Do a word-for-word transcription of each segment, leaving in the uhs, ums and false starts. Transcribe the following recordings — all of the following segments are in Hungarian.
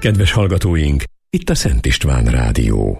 Kedves hallgatóink, itt a Szent István Rádió.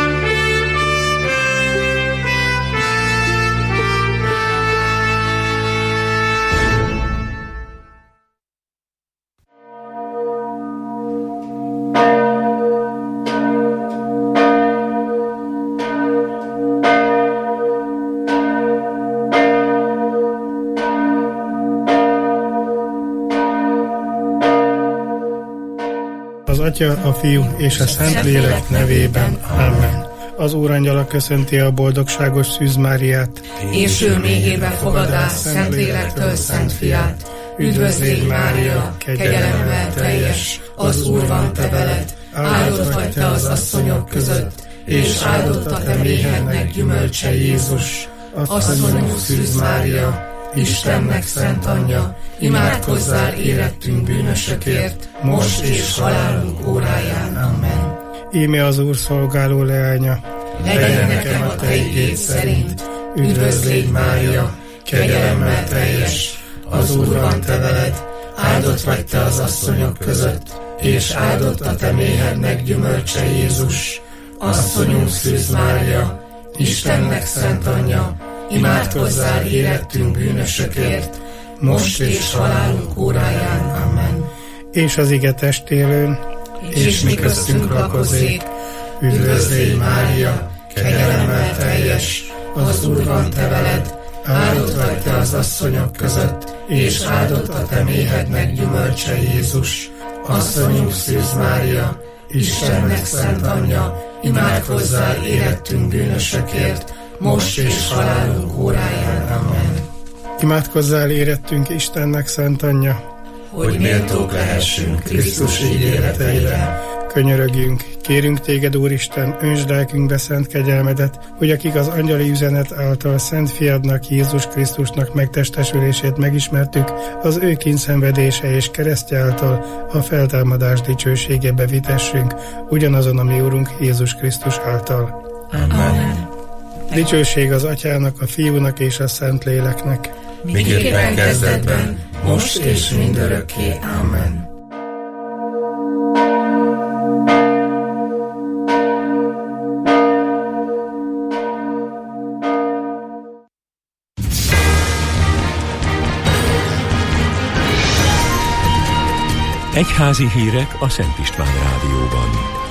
Az Atya, a Fiú és a Szentlélek nevében. Amen. Az Úrangyala köszönti a boldogságos Szűz Máriát, és ő méhébe fogadás Szentlélektől Szent Fiát. Üdvözl légy, Mária, kegyelemmel teljes, az Úr van te veled, áldott vagy te az asszonyok között, és áldott a te méhednek gyümölcse Jézus. Asszonyunk Szűz Mária, Istennek szent anyja, imádkozzál érettünk bűnösökért, most és halálunk óráján. Amen. Íme az Úr szolgáló leánya, legyen nekem a te igéd szerint. Üdvözl légy, Mária, kegyelemmel teljes, az Úr van te veled, áldott vagy te az asszonyok között, és áldott a te méhednek gyümölcse Jézus. Asszonyunk Szűz Mária, Istennek szent anyja, imádkozzál érettünk bűnösökért, most és halálunk óráján. Amen. És az ige testélőn, és, és mi köztünk lakozik. Üdvözl légy, Mária, kegyelemmel teljes, az Úr van te veled, áldott vagy te az asszonyok között, és áldott a te méhednek gyümölcse Jézus. Asszonyunk Szűz Mária, Istennek szent anyja, imádkozzál érettünk bűnösökért, most és halálunk óráján. Amen. Imádkozzál érettünk Istennek szent anyja, hogy méltók lehessünk Krisztus ígéreteire. Könyörögjünk, kérünk téged, Úristen, öntsd lelkünkbe szent kegyelmedet, hogy akik az angyali üzenet által Szent Fiadnak, Jézus Krisztusnak megtestesülését megismertük, az ő kínszenvedése és keresztje által a feltámadás dicsőségébe vitessünk, ugyanazon a mi Úrunk Jézus Krisztus által. Amen. Dicsőség az Atyának, a Fiúnak és a Szentléleknek, miképpen kezdetben, most és mindörökké. Amen. Egyházi hírek a Szent István Rádióban.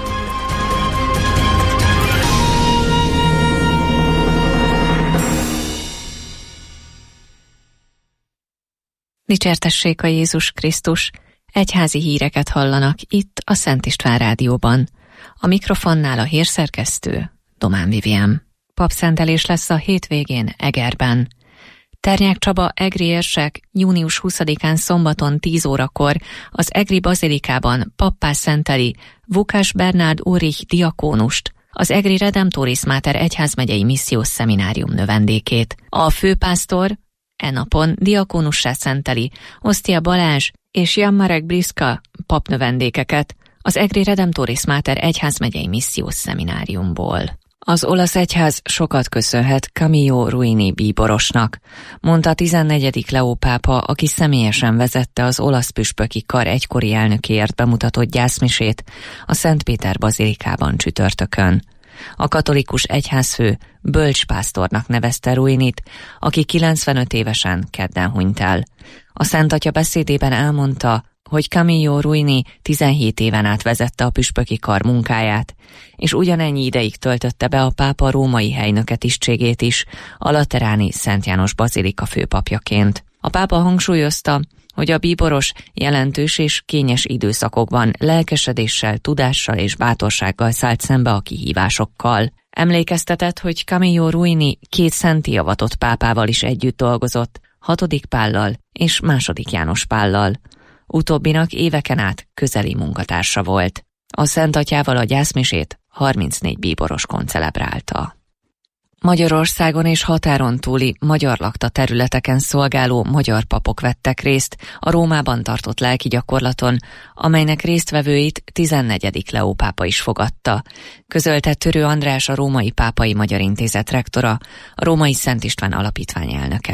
Dicsértessék a Jézus Krisztus! Egyházi híreket hallanak itt a Szent István Rádióban. A mikrofonnál a hírszerkesztő Domán Vivien. Papszentelés lesz a hétvégén Egerben. Ternyák Csaba egri érsek június huszadikán szombaton tíz órakor az egri bazilikában pappá szenteli Vukás Bernárd Ulrich diakónust, az egri Redemptoris Mater egyházmegyei missziós szeminárium növendékét. A főpásztor e napon diakónussá szenteli Osztia Balázs és Jan Marek Briska papnövendékeket az egri Redemptoris Mater egyházmegyei missziós szemináriumból. Az olasz egyház sokat köszönhet Camillo Ruini bíborosnak, mondta a tizennegyedik Leó pápa, aki személyesen vezette az olasz püspöki kar egykori elnökéért bemutatott gyászmisét a Szent Péter bazilikában csütörtökön. A katolikus egyházfő bölcspásztornak nevezte Ruinit, aki kilencvenöt évesen kedden hunyt el. A Szent Atya beszédében elmondta, hogy Camillo Ruini tizenhét éven át vezette a püspöki kar munkáját, és ugyanennyi ideig töltötte be a pápa római helynöke tisztségét is, a lateráni Szent János bazilika főpapjaként. A pápa hangsúlyozta, hogy a bíboros jelentős és kényes időszakokban lelkesedéssel, tudással és bátorsággal szállt szembe a kihívásokkal. Emlékeztetett, hogy Camillo Ruini két szenti avatott pápával is együtt dolgozott, hatodik Pállal és második János Pállal. Utóbbinak éveken át közeli munkatársa volt. A Szent Atyával a gyászmisét harmincnégy bíboros koncelebrálta. Magyarországon és határon túli magyar lakta területeken szolgáló magyar papok vettek részt a Rómában tartott lelki gyakorlaton, amelynek résztvevőit tizennegyedik Leó pápa is fogadta, közölte Törő András, a Római Pápai Magyar Intézet rektora, a Római Szent István Alapítvány elnöke.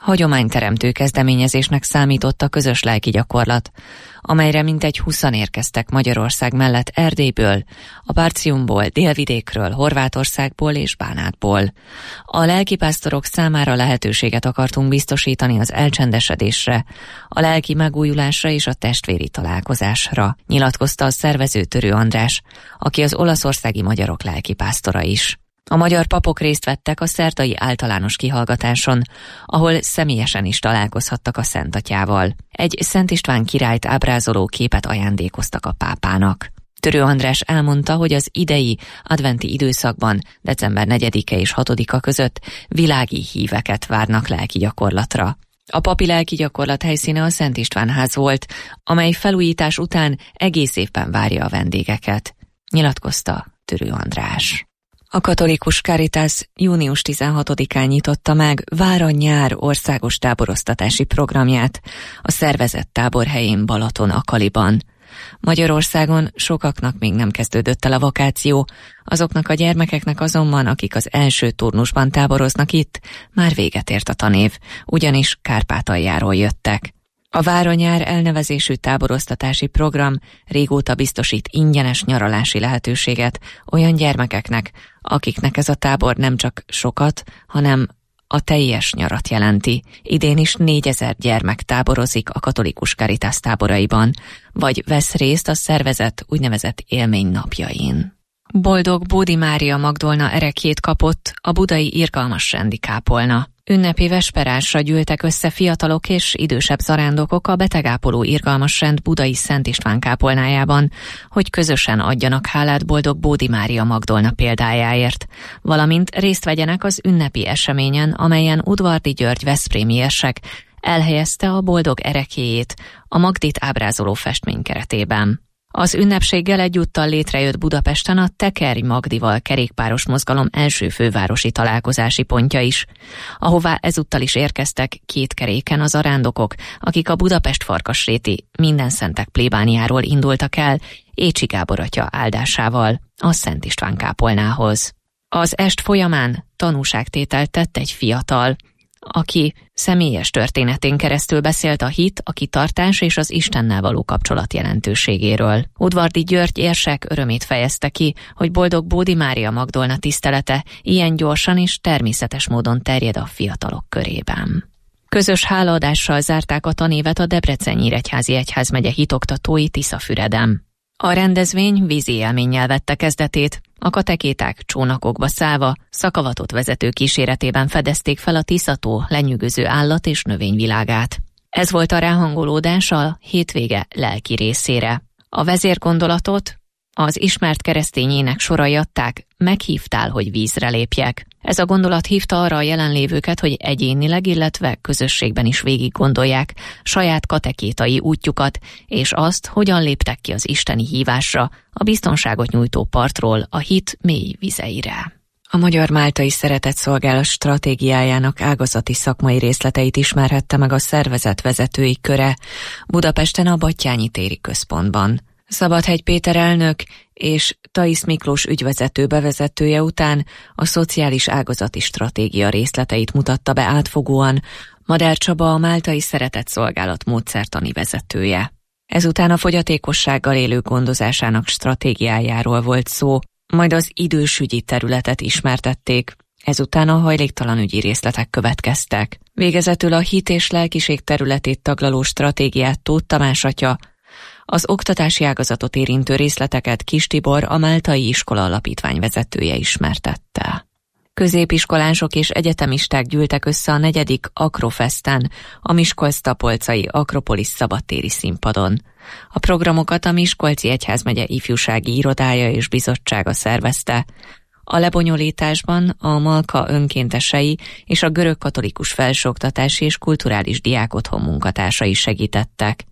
hagyományteremtő kezdeményezésnek számított a közös lelki gyakorlat, amelyre mintegy húszan érkeztek Magyarország mellett Erdélyből, a Partiumból, Délvidékről, Horvátországból és Bánátból. A lelkipásztorok számára lehetőséget akartunk biztosítani az elcsendesedésre, a lelki megújulásra és a testvéri találkozásra, nyilatkozta a szervező Törő András, aki az olaszországi magyarok lelkipásztora is. A magyar papok részt vettek a szerdai általános kihallgatáson, ahol személyesen is találkozhattak a Szent Atyával. Egy Szent István királyt ábrázoló képet ajándékoztak a pápának. Törő András elmondta, hogy az idei adventi időszakban, december negyedike és hatodika között világi híveket várnak lelki gyakorlatra. A papi lelki gyakorlat helyszíne a Szent István ház volt, amely felújítás után egész évben várja a vendégeket, nyilatkozta Törő András. A katolikus Caritas június tizenhatodikán nyitotta meg Vár-a-nyár országos táboroztatási programját a szervezett táborhelyén Balaton-Akaliban. Magyarországon sokaknak még nem kezdődött el a vakáció, azoknak a gyermekeknek azonban, akik az első turnusban táboroznak itt, már véget ért a tanév, ugyanis Kárpátaljáról jöttek. A Vár-a-nyár elnevezésű táboroztatási program régóta biztosít ingyenes nyaralási lehetőséget olyan gyermekeknek, akiknek ez a tábor nem csak sokat, hanem a teljes nyarat jelenti. Idén is négyezer gyermek táborozik a katolikus Caritas táboraiban, vagy vesz részt a szervezet úgynevezett élménynapjain. Boldog Bódi Mária Magdolna ereklyét kapott a budai irgalmas rendi kápolna. Ünnepi vesperásra gyűltek össze fiatalok és idősebb zarándokok a betegápoló irgalmas rend budai Szent István kápolnájában, hogy közösen adjanak hálát Boldog Bódi Mária Magdolna példájáért, valamint részt vegyenek az ünnepi eseményen, amelyen Udvardi György veszprémi érsek elhelyezte a boldog ereklyéjét a Magdit ábrázoló festmény keretében. Az ünnepséggel egyúttal létrejött Budapesten a Tekerj Magdival kerékpáros mozgalom első fővárosi találkozási pontja is, ahová ezúttal is érkeztek két keréken az arándokok, akik a Budapest-Farkasréti Mindenszentek plébániáról indultak el Écsi Gábor atya áldásával a Szent István kápolnához. Az est folyamán tanúságtételt tett egy fiatal, aki személyes történetén keresztül beszélt a hit, a kitartás és az Istennel való kapcsolat jelentőségéről. Udvardi György érsek örömét fejezte ki, hogy Boldog Bódi Mária Magdolna tisztelete ilyen gyorsan és természetes módon terjed a fiatalok körében. Közös hálaadással zárták a tanévet a Debrecen-Nyíregyházi Egyházmegye hitoktatói Tiszafüreden. A rendezvény vízi élménnyel vette kezdetét, a katekéták csónakokba szállva, szakavatott vezető kíséretében fedezték fel a Tiszató lenyűgöző állat- és növényvilágát. Ez volt a ráhangolódás a hétvége lelki részére. A vezérgondolatot az ismert keresztény ének sorai adták, meghívtál, hogy vízre lépjek. Ez a gondolat hívta arra a jelenlévőket, hogy egyénileg, illetve közösségben is végig gondolják saját katekétai útjukat, és azt, hogyan léptek ki az isteni hívásra, a biztonságot nyújtó partról a hit mély vizeire. A Magyar Máltai Szeretetszolgálat stratégiájának ágazati szakmai részleteit ismerhette meg a szervezet vezetői köre Budapesten a Battyányi téri központban. Szabadhegy Péter elnök és Thaisz Miklós ügyvezető bevezetője után a szociális ágazati stratégia részleteit mutatta be átfogóan Madár Csaba, a Máltai Szeretetszolgálat módszertani vezetője. Ezután a fogyatékossággal élők gondozásának stratégiájáról volt szó, majd az idősügyi területet ismertették, ezután a hajléktalanügyi részletek következtek. Végezetül a hit és lelkiség területét taglaló stratégiát Tóth Tamás atya, az oktatási ágazatot érintő részleteket Kis Tibor, a Máltai Iskola Alapítvány vezetője ismertette. Középiskolások és egyetemisták gyűltek össze a negyedik Akrofesten, a Miskolc-Tapolcai Akropolis szabadtéri színpadon. A programokat a Miskolci Egyházmegye ifjúsági irodája és bizottsága szervezte. A lebonyolításban a Malka önkéntesei és a Görögkatolikus Felsőoktatási és Kulturális Diákotthon munkatársai segítettek.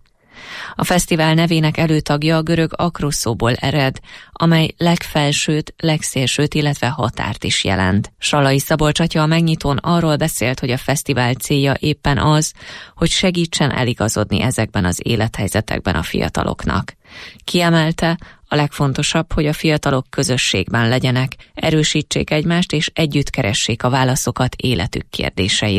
A fesztivál nevének előtagja a görög akroszóból ered, amely legfelsőt, legszélsőt, illetve határt is jelent. Salai Szabolcs atya a megnyitón arról beszélt, hogy a fesztivál célja éppen az, hogy segítsen eligazodni ezekben az élethelyzetekben a fiataloknak. Kiemelte, a legfontosabb, hogy a fiatalok közösségben legyenek, erősítsék egymást és együtt keressék a válaszokat életük kérdéseire.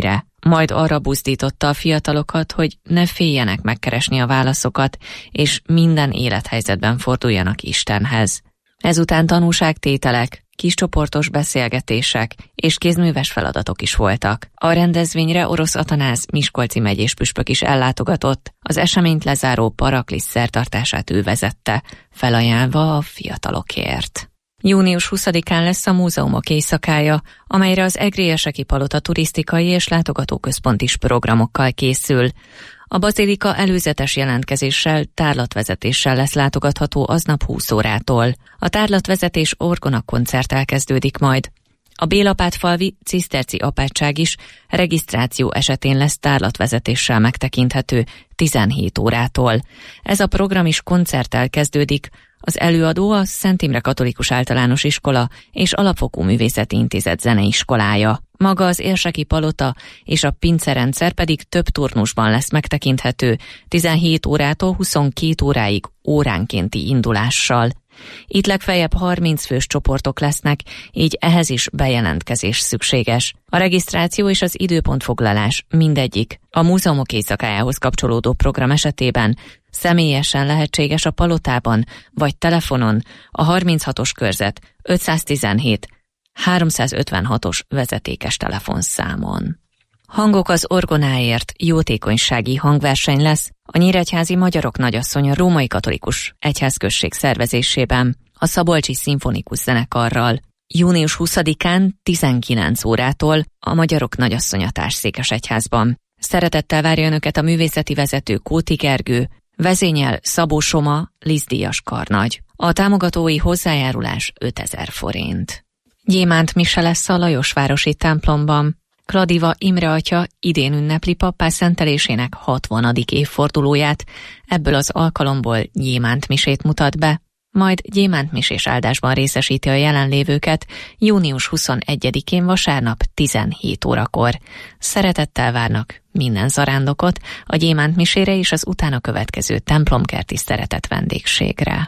majd arra buzdította a fiatalokat, hogy ne féljenek megkeresni a válaszokat, és minden élethelyzetben forduljanak Istenhez. Ezután tanúságtételek, kiscsoportos beszélgetések és kézműves feladatok is voltak. A rendezvényre Orosz Atanáz miskolci megyés püspök is ellátogatott, az eseményt lezáró paraklisz szertartását ő vezette, felajánlva a fiatalokért. június huszadikán lesz a múzeumok éjszakája, amelyre az Egrieseki Palota turisztikai és látogatóközpont is programokkal készül. A bazilika előzetes jelentkezéssel, tárlatvezetéssel lesz látogatható aznap húsz órától. A tárlatvezetés orgona koncerttel kezdődik majd. A Bélapátfalvi ciszterci apátság is regisztráció esetén lesz tárlatvezetéssel megtekinthető tizenhét órától. Ez a program is koncerttel kezdődik. Az előadó a Szent Imre Katolikus Általános Iskola és Alapfokú Művészeti Intézet zeneiskolája. Maga az Érseki Palota és a pincerendszer pedig több turnusban lesz megtekinthető, tizenhét órától huszonkét óráig óránkénti indulással. Itt legfeljebb harminc fős csoportok lesznek, így ehhez is bejelentkezés szükséges. A regisztráció és az időpontfoglalás mindegyik a múzeumok éjszakájához kapcsolódó program esetében személyesen lehetséges a palotában vagy telefonon a harminchatos körzet ötszáztizenhét háromszázötvenhatos vezetékes telefonszámon. Hangok az orgonáért jótékonysági hangverseny lesz a Nyíregyházi Magyarok Nagyasszonya Római Katolikus Egyházközség szervezésében a Szabolcsi Szimfonikus Zenekarral. június huszadikán tizenkilenc órától a Magyarok Nagyasszonya Társszékesegyházban. Szeretettel várja önöket a művészeti vezető Kóti Gergő, vezényel Szabó Soma, Lizdíjas karnagy. A támogatói hozzájárulás ötezer forint. Gyémánt mise lesz a Lajosvárosi templomban. Kladiva Imre atya idén ünnepli pappá szentelésének hatvanadik évfordulóját, ebből az alkalomból gyémánt misét mutat be, majd gyémánt misés áldásban részesíti a jelenlévőket június huszonegyedikén vasárnap tizenhét órakor. Szeretettel várnak minden zarándokot a gyémánt misére és az utána következő templomkerti szeretett vendégségre.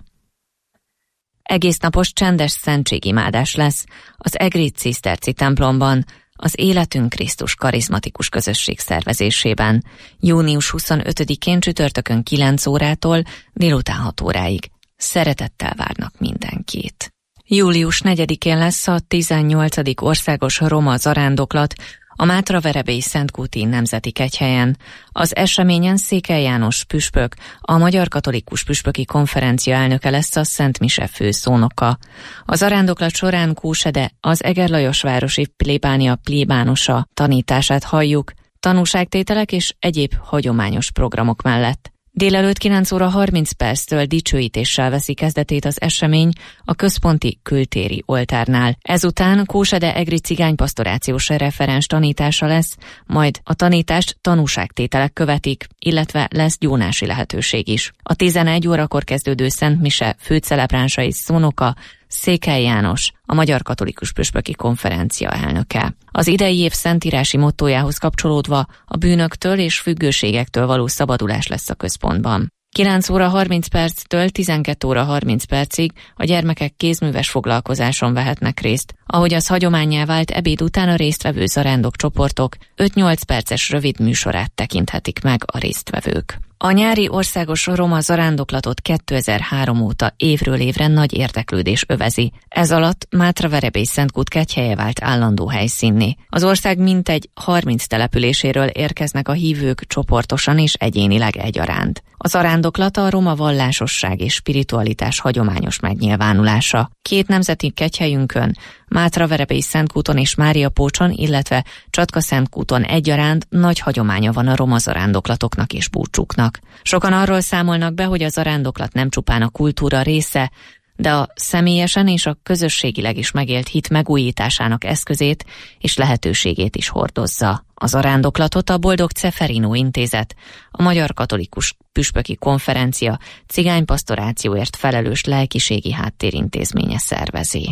Egész napos csendes szentségimádás lesz az Egri Ciszterci templomban, az Életünk Krisztus karizmatikus közösség szervezésében, június huszonötödikén csütörtökön kilenc órától délután hat óráig. Szeretettel várnak mindenkit. július negyedikén lesz a tizennyolcadik országos roma zarándoklat a Mátraverebélyi Szentkúti Nemzeti Kegyhelyen. Az eseményen Székely János püspök, a Magyar Katolikus Püspöki Konferencia elnöke lesz a Szent Mise főszónoka. A zarándoklat során Kósede, az Egerlajosvárosi plébánia plébánosa tanítását halljuk, tanúságtételek és egyéb hagyományos programok mellett. Délelőtt kilenc óra harminc perctől dicsőítéssel veszi kezdetét az esemény a központi kültéri oltárnál. Ezután Kósede egri cigánypastorációs referens tanítása lesz, majd a tanítást tanúságtételek követik, illetve lesz gyónási lehetőség is. A tizenegy órakor kezdődő Szent Mise főcelebránsai és szónoka Székely János, a Magyar Katolikus Püspöki Konferencia elnöke. Az idei év szentírási mottójához kapcsolódva a bűnöktől és függőségektől való szabadulás lesz a központban. kilenc óra harminc perctől tizenkét óra harminc percig a gyermekek kézműves foglalkozáson vehetnek részt, ahogy az hagyománnyá vált ebéd után a résztvevő zarándok csoportok öt-nyolc perces rövid műsorát tekinthetik meg a résztvevők. A nyári országos roma zarándoklatot kétezer-három óta évről évre nagy érdeklődés övezi. Ez alatt Mátraverebély Szentkút kegyhelye vált állandó helyszínné. Az ország mintegy harminc településéről érkeznek a hívők csoportosan és egyénileg egyaránt. A zarándoklat a roma vallásosság és spiritualitás hagyományos megnyilvánulása. Két nemzeti kegyhelyünkön, Mátraverebély Szentkúton és Máriapócson, illetve Csatka-Szentkúton egyaránt nagy hagyománya van a roma zarándoklatoknak és búcsúknak. Sokan arról számolnak be, hogy a zarándoklat nem csupán a kultúra része, de a személyesen és a közösségileg is megélt hit megújításának eszközét és lehetőségét is hordozza. A zarándoklatot a Boldog Ceferino Intézet, a Magyar Katolikus Püspöki Konferencia cigánypastorációért felelős lelkiségi háttérintézménye szervezi.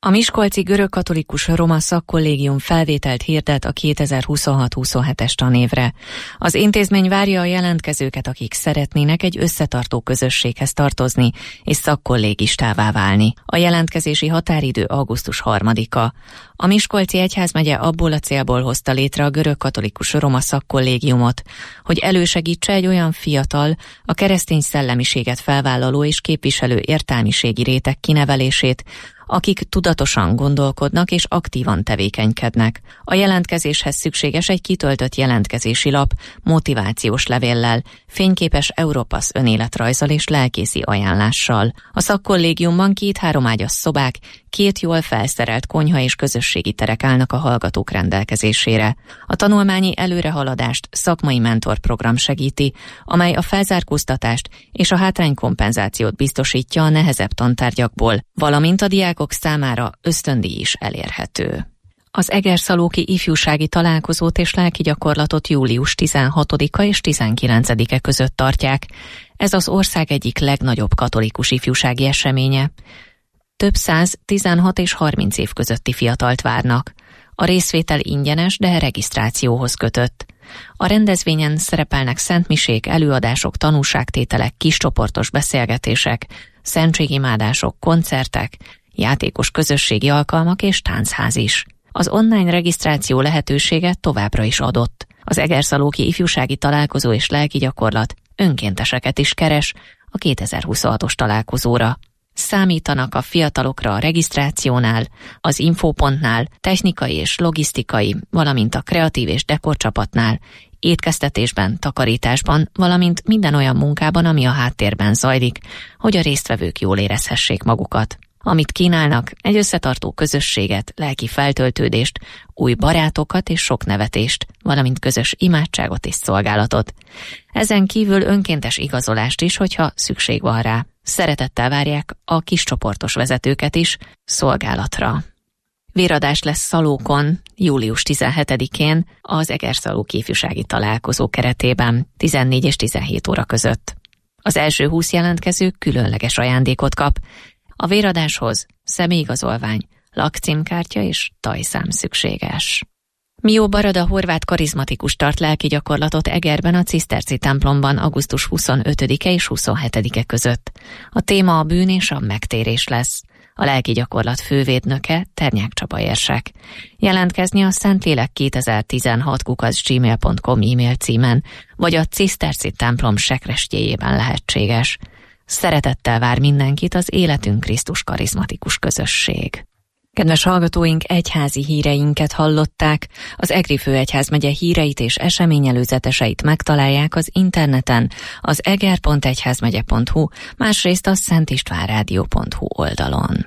A miskolci görögkatolikus roma szakkollégium felvételt hirdet a kétezer-huszonhat-huszonhetes tanévre. Az intézmény várja a jelentkezőket, akik szeretnének egy összetartó közösséghez tartozni és szakkollégistává válni. A jelentkezési határidő augusztus harmadika. A Miskolci Egyházmegye abból a célból hozta létre a görögkatolikus roma szakkollégiumot, hogy elősegítse egy olyan fiatal, a keresztény szellemiséget felvállaló és képviselő értelmiségi réteg kinevelését, akik tudatosan gondolkodnak és aktívan tevékenykednek. A jelentkezéshez szükséges egy kitöltött jelentkezési lap, motivációs levéllel, fényképes Europass önéletrajzzal és lelkészi ajánlással. A szakkollégiumban két háromágyas szobák, két jól felszerelt konyha és közösségi terek állnak a hallgatók rendelkezésére. A tanulmányi előrehaladást szakmai mentorprogram segíti, amely a felzárkóztatást és a hátránykompenzációt biztosítja a nehezebb tantárgyakból, valamint a diákok számára ösztöndíj is elérhető. Az egerszalóki ifjúsági találkozót és lelki gyakorlatot július tizenhatodika és tizenkilencedike között tartják. Ez az ország egyik legnagyobb katolikus ifjúsági eseménye. Több száz tizenhat és harminc év közötti fiatalt várnak. A részvétel ingyenes, de regisztrációhoz kötött. A rendezvényen szerepelnek szentmisék, előadások, tanúságtételek, kiscsoportos beszélgetések, szentségimádások, koncertek, játékos közösségi alkalmak és táncház is. Az online regisztráció lehetősége továbbra is adott. Az egerszalóki ifjúsági találkozó és lelki gyakorlat önkénteseket is keres a kétezer-huszonhatos találkozóra. Számítanak a fiatalokra a regisztrációnál, az infópontnál, technikai és logisztikai, valamint a kreatív és dekorcsapatnál, étkeztetésben, takarításban, valamint minden olyan munkában, ami a háttérben zajlik, hogy a résztvevők jól érezhessék magukat. Amit kínálnak, egy összetartó közösséget, lelki feltöltődést, új barátokat és sok nevetést, valamint közös imádságot és szolgálatot. Ezen kívül önkéntes igazolást is, hogyha szükség van rá. Szeretettel várják a kiscsoportos vezetőket is szolgálatra. Véradás lesz Szalókon július tizenhetedikén az egerszalóki ifjúsági találkozó keretében tizennégy és tizenhét óra között. Az első húsz jelentkező különleges ajándékot kap. A véradáshoz személyigazolvány, lakcímkártya és tajszám szükséges. Mió Barada horvát karizmatikus tart lelki gyakorlatot Egerben a ciszterci templomban augusztus huszonötödike és huszonhetedike között. A téma a bűn és a megtérés lesz. A lelki gyakorlat fővédnöke Ternyák Csaba érsek. Jelentkezni a szentlélek kétezer-tizenhat kukac gmail pont com e-mail címen, vagy a ciszterci templom sekrestjéjében lehetséges. Szeretettel vár mindenkit az Életünk Krisztus karizmatikus közösség. Kedves hallgatóink, egyházi híreinket hallották. Az Egri Főegyházmegye híreit és eseményelőzeteseit megtalálják az interneten, az eger pont egyházmegye pont hu, másrészt a szentistvánrádió pont hu oldalon.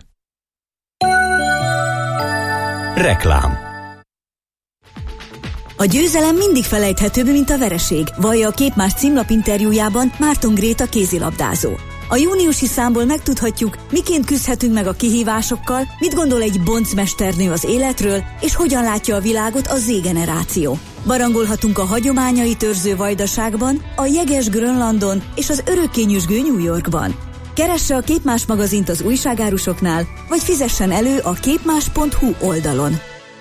Reklám. A győzelem mindig felejthetőbb, mint a vereség, vallja a Képmás címlap interjújában Márton Gréta kézilabdázó. A júniusi számból megtudhatjuk, miként küzdhetünk meg a kihívásokkal, mit gondol egy boncmesternő az életről, és hogyan látja a világot a Z-generáció. Barangolhatunk a hagyományait őrző Vajdaságban, a jeges Grönlandon és az örökkényüzsgő New Yorkban. Keresse a Képmás magazint az újságárusoknál, vagy fizessen elő a képmás pont hu oldalon.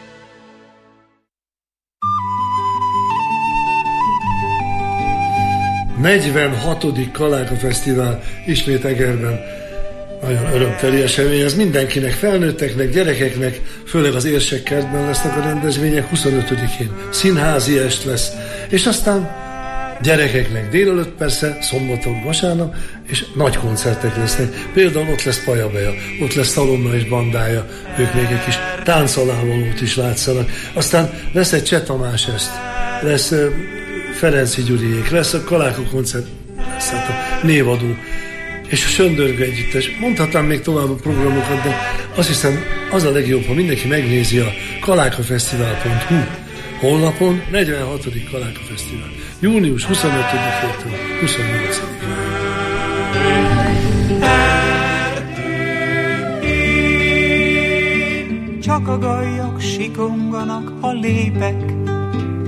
negyvenhatodik Kaláka Fesztivál ismét Egerben. Nagyon örömteli esemény, ez mindenkinek, felnőtteknek, gyerekeknek, főleg az Érsekkertben lesznek a rendezvények, huszonötödikén színházi est lesz, és aztán gyerekeknek délelőtt persze, szombaton, vasárnap, és nagy koncertek lesznek. Például ott lesz Pajabeja, ott lesz Talonna és bandája, ők még egy kis táncalávalót is látszanak. Aztán lesz egy Cseh Tamás est, lesz Ferenci Gyuriék, lesz a Kaláka koncert, lesz hát a névadó, és a Söndörgő együttes. Mondhatnám még tovább a programokat, de azt hiszem az a legjobb, ha mindenki megnézi a kalákafesztivál pont hu honlapon. negyvenhatodik Kaláka Fesztivál. június huszonötödikétől huszonnyolcadikáig. Csak a gajak sikonganak, ha lépek.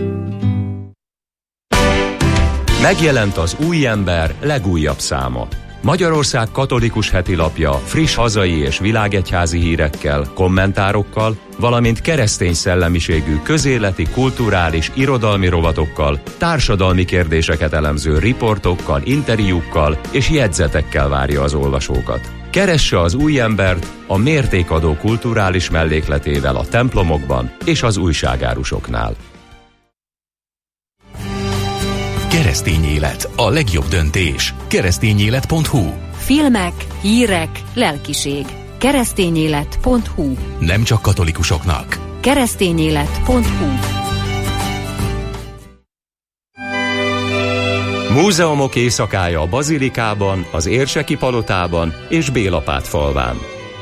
Megjelent az Új Ember legújabb száma. Magyarország katolikus hetilapja friss hazai és világegyházi hírekkel, kommentárokkal, valamint keresztény szellemiségű közéleti, kulturális, irodalmi rovatokkal, társadalmi kérdéseket elemző riportokkal, interjúkkal és jegyzetekkel várja az olvasókat. Keresse az új embert a mértékadó kulturális mellékletével a templomokban és az újságárusoknál. Keresztény élet, a legjobb döntés. keresztényélet pont hu. Filmek, hírek, lelkiség. keresztényélet pont hu. Nem csak katolikusoknak. keresztényélet pont hu. Múzeumok éjszakája a Bazilikában, az Érseki palotában és Bélapátfalván.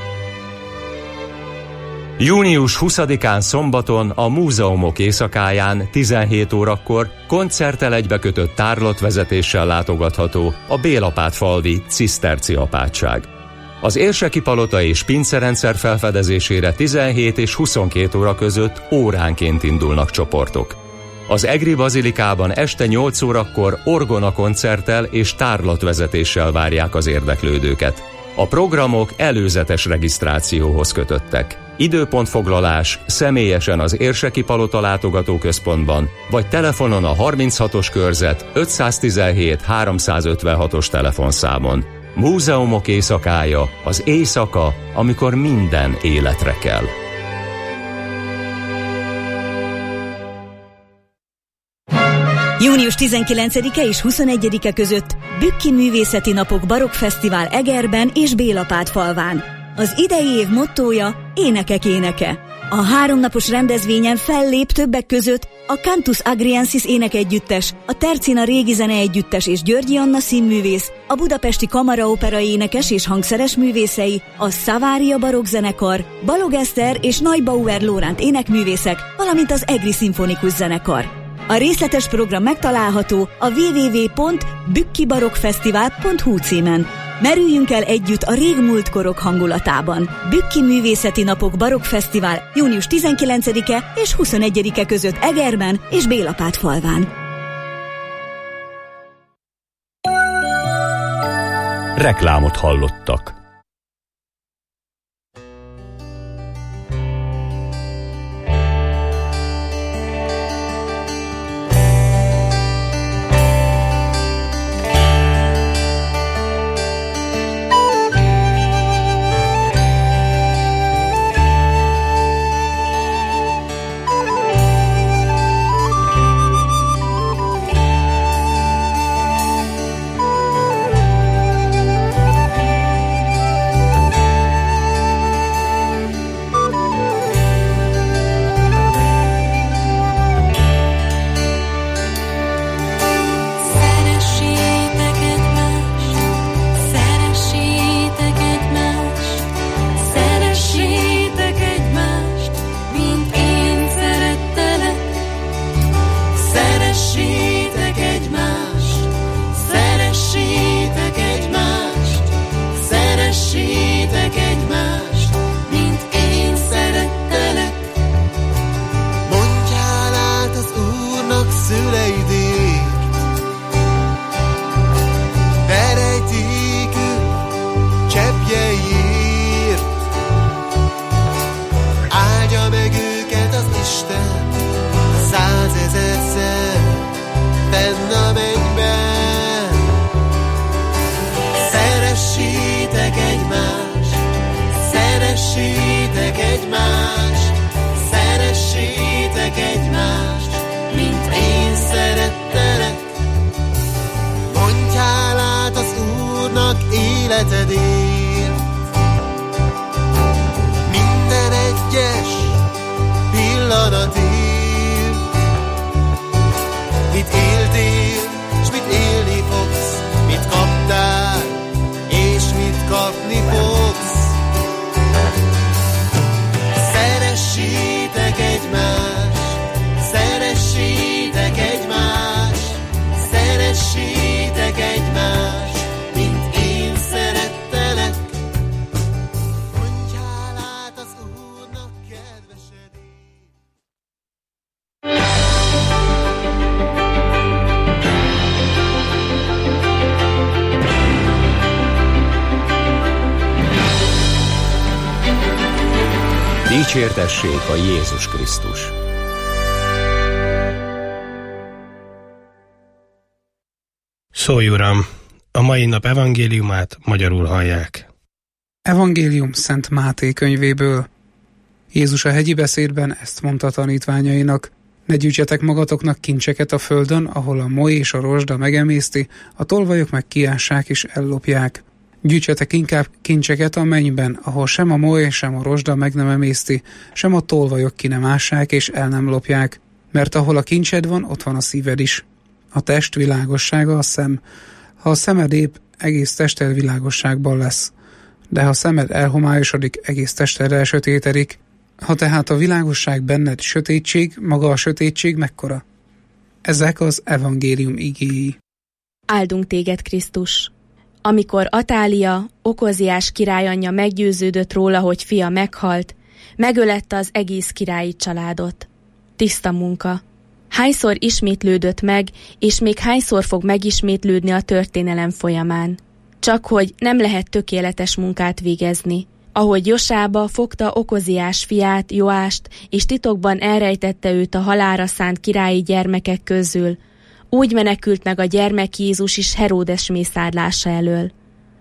június huszadikán szombaton a Múzeumok éjszakáján tizenhét órakor koncerttel egybekötött tárlatvezetéssel látogatható a Bélapátfalvi ciszterci apátság. Az Érseki palota és pincerendszer felfedezésére tizenhét és huszonkét óra között óránként indulnak csoportok. Az Egri Bazilikában este nyolc órakor orgona koncerttel és tárlatvezetéssel várják az érdeklődőket. A programok előzetes regisztrációhoz kötöttek. Időpontfoglalás személyesen az Érseki Palota látogatóközpontban, vagy telefonon a harminchatos körzet ötszáztizenhét háromszázötvenhatos telefonszámon. Múzeumok éjszakája, az éjszaka, amikor minden életre kell. június tizenkilencedike és huszonegyedike között Bükki Művészeti Napok Barokkfesztivál Egerben és Bélapátfalván. Az idei év mottója Énekek éneke. A háromnapos rendezvényen fellép többek között a Cantus Agriensis énekegyüttes, a Tercina Régi Zeneegyüttes és Györgyi Anna színművész, a Budapesti Kamaraopera énekes és hangszeres művészei, a Szavária barokkzenekar, Balog Eszter és Neubauer Lóránt énekművészek, valamint az Egri Szimfonikus Zenekar. A részletes program megtalálható a double-u double-u double-u pont bükkibarokkfesztivál pont hu címen. Merüljünk el együtt a régmúlt korok hangulatában. Bükki Művészeti Napok Barokkfesztivál június tizenkilencedike és huszonegyedike között Egerben és Bélapátfalván. Reklámot hallottak. Dicsértessék a Jézus Krisztus! Szólj, Uram! A mai nap evangéliumát magyarul hallják. Evangélium Szent Máté könyvéből. Jézus a hegyi beszédben ezt mondta tanítványainak: ne gyűjtsetek magatoknak kincseket a földön, ahol a moly és a rozsda megemészti, a tolvajok meg kiássák és ellopják. Gyűjtsetek inkább kincseket a mennyben, ahol sem a moly, sem a rozsda meg nem emészti, sem a tolvajok ki nem ássák és el nem lopják. Mert ahol a kincsed van, ott van a szíved is. A test világossága a szem. Ha a szemed épp, egész tested világosságban lesz. De ha a szemed elhomályosodik, egész tested elsötétedik. Ha tehát a világosság benned sötétség, maga a sötétség mekkora? Ezek az evangélium igéi. Áldunk téged, Krisztus! Amikor Atália, Okoziás királyanyja meggyőződött róla, hogy fia meghalt, megölette az egész királyi családot. Tiszta munka. Hányszor ismétlődött meg, és még hányszor fog megismétlődni a történelem folyamán. Csak hogy nem lehet tökéletes munkát végezni. Ahogy Josába fogta Okoziás fiát, Joást, és titokban elrejtette őt a halálra szánt királyi gyermekek közül, úgy menekült meg a gyermek Jézus is Heródes mészárlása elől.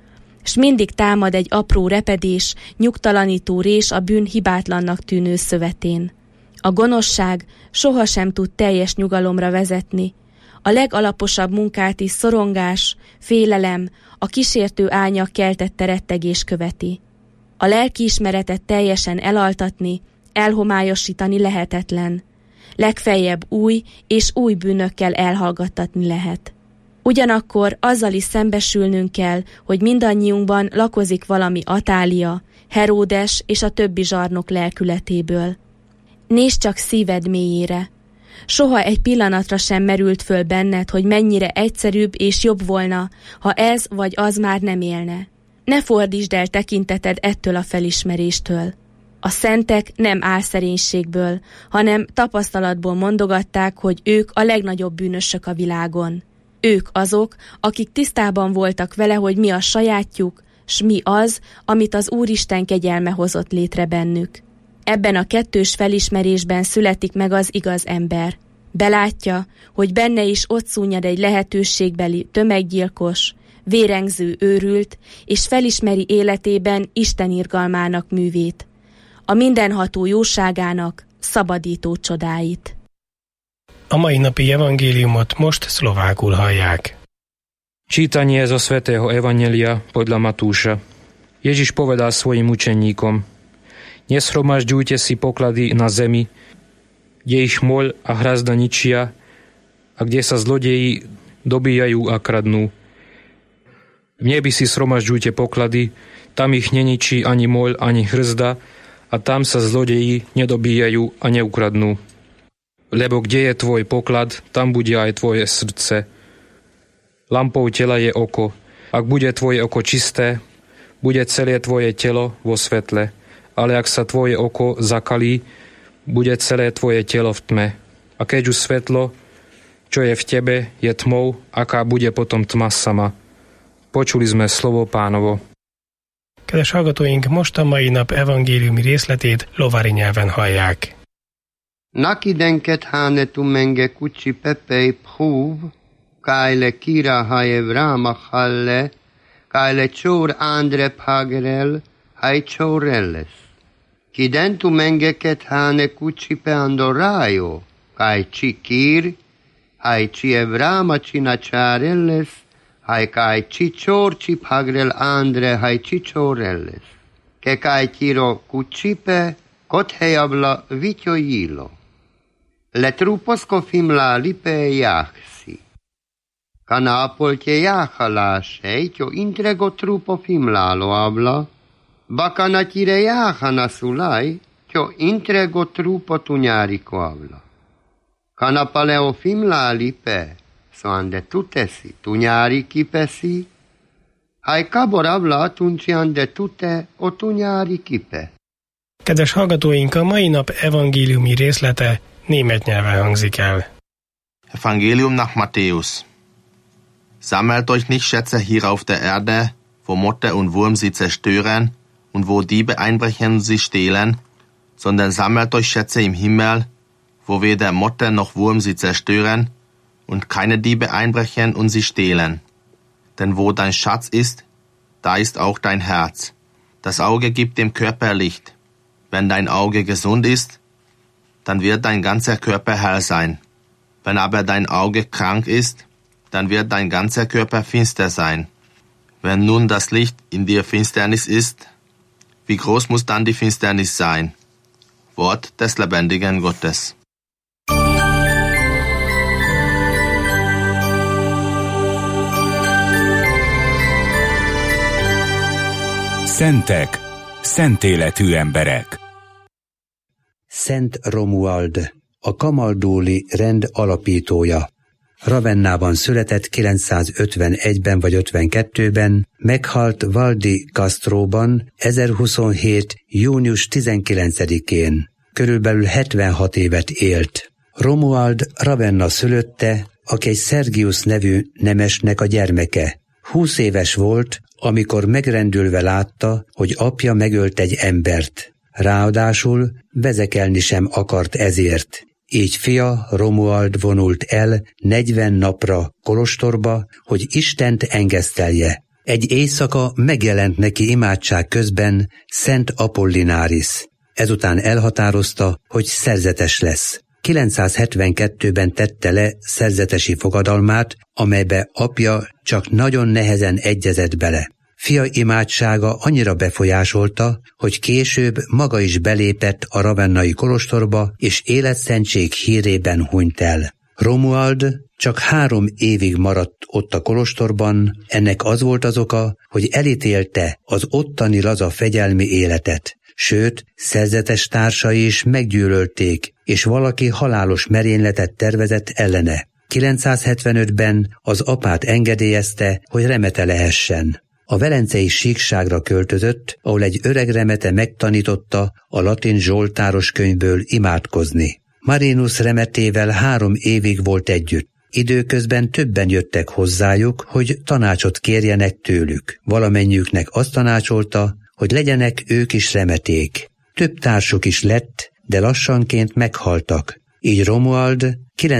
S mindig támad egy apró repedés, nyugtalanító rés a bűn hibátlannak tűnő szövetén. A gonoszság sohasem tud teljes nyugalomra vezetni. A legalaposabb munkát is szorongás, félelem, a kísértő árnyak keltette rettegés követi. A lelkiismeretet teljesen elaltatni, elhomályosítani lehetetlen. Legfeljebb új és új bűnökkel elhallgattatni lehet. Ugyanakkor azzal is szembesülnünk kell, hogy mindannyiunkban lakozik valami Atália, Heródes és a többi zsarnok lelkületéből. Nézd csak szíved mélyére. Soha egy pillanatra sem merült föl benned, hogy mennyire egyszerűbb és jobb volna, ha ez vagy az már nem élne. Ne fordítsd el tekinteted ettől a felismeréstől. A szentek nem álszerénységből, hanem tapasztalatból mondogatták, hogy ők a legnagyobb bűnösök a világon. Ők azok, akik tisztában voltak vele, hogy mi a sajátjuk, s mi az, amit az Úristen kegyelme hozott létre bennük. Ebben a kettős felismerésben születik meg az igaz ember. Belátja, hogy benne is ott szúnyad egy lehetőségbeli tömeggyilkos, vérengző őrült, és felismeri életében Isten irgalmának művét, a mindenható jóságának szabadító csodáit. A mai napi evangéliumot most szlovákul hallják. Čítanie zo svätého Evanjelia podľa Matúša. Ježiš povedal svojim učeníkom: Neshromažďujte si poklady na zemi, kde ich moľ a hrazda ničia a kde sa zlodeji dobíjajú a kradnú. V nebi si shromažďujte poklady, tam ich neničí ani moľ, ani hrzda a tam sa zlodeji nedobíjajú a neukradnú. Lebo kde je tvoj poklad, tam bude aj tvoje srdce. Lampou tela je oko. Ak bude tvoje oko čisté, bude celé tvoje telo vo svetle. Ale ak sa tvoje oko zakalí, bude celé tvoje telo v tme. A keď už svetlo, čo je v tebe, je tmou, aká bude potom tma sama. Počuli sme slovo Pánovo. Kedves hallgatóink, most a mai nap evangéliumi részletét lovári nyelven hallják. Nakidenket hánetu menge kucsi pepei phúv, kájle kira hajev ráma halle, kájle csór ándre pagerel, haj csórelles. Kidentu mengeket háne kucsi pe andorájo, káj csi kír, haj csi evráma csina csárelles, haj káj csi csór csi pagerel ándre, haj csi csórelles. Ke káj kiro kucsi pe, kot hejabla vityo jilo. Le truposko fimla lipe jahsi. Kana apoltje jahalásej, tyo intrego trupo fimlálo abla, bakana tire jahana sulaj, tyo intrego trupo tunyáriko abla. Kana paleo fimla lipe, soande tutesi tunyári kipesi, haj kabor abla tuncsiande tute o tunyári kipe. Kedves hallgatóink, a mai nap evangéliumi részlete német nyelven hangzik el. Evangelium nach Matthäus. Sammelt euch nicht Schätze hier auf der Erde, wo Motte und Wurm sie zerstören und wo Diebe einbrechen und sie stehlen, sondern sammelt euch Schätze im Himmel, wo weder Motte noch Wurm sie zerstören und keine Diebe einbrechen und sie stehlen. Denn wo dein Schatz ist, da ist auch dein Herz. Das Auge gibt dem Körper Licht. Wenn dein Auge gesund ist, dann wird dein ganzer Körper hell sein. Wenn aber dein Auge krank ist, dann wird dein ganzer Körper finster sein. Wenn nun das Licht in dir Finsternis ist, wie groß muss dann die Finsternis sein? Wort des lebendigen Gottes. Szentek, szent életű emberek. Szent Romuald, a kamaldóli rend alapítója. Ravennában született kilencszázötvenegyben vagy ötvenkettőben, meghalt Val di Castróban ezerhuszonhét. június tizenkilencedikén. Körülbelül hetvenhat évet élt. Romuald Ravenna szülötte, aki egy Sergius nevű nemesnek a gyermeke. Húsz éves volt, amikor megrendülve látta, hogy apja megölt egy embert. Ráadásul vezekelni sem akart ezért. Így fia Romuald vonult el negyven napra kolostorba, hogy Istent engesztelje. Egy éjszaka megjelent neki imádság közben Szent Apollinaris. Ezután elhatározta, hogy szerzetes lesz. kilencszázhetvenkettőben tette le szerzetesi fogadalmát, amelybe apja csak nagyon nehezen egyezett bele. Fia imádsága annyira befolyásolta, hogy később maga is belépett a ravennai kolostorba, és életszentség hírében hunyt el. Romuald csak három évig maradt ott a kolostorban, ennek az volt az oka, hogy elítélte az ottani laza fegyelmi életet. Sőt, szerzetes társai is meggyűlölték, és valaki halálos merényletet tervezett ellene. kilencszázhetvenötben az apát engedélyezte, hogy remete lehessen. A velencei síkságra költözött, ahol egy öreg remete megtanította a latin zsoltáros könyvből imádkozni. Marinus remetével három évig volt együtt. Időközben többen jöttek hozzájuk, hogy tanácsot kérjenek tőlük. Valamennyiüknek azt tanácsolta, hogy legyenek ők is remeték. Több társuk is lett, de lassanként meghaltak. Így Romuald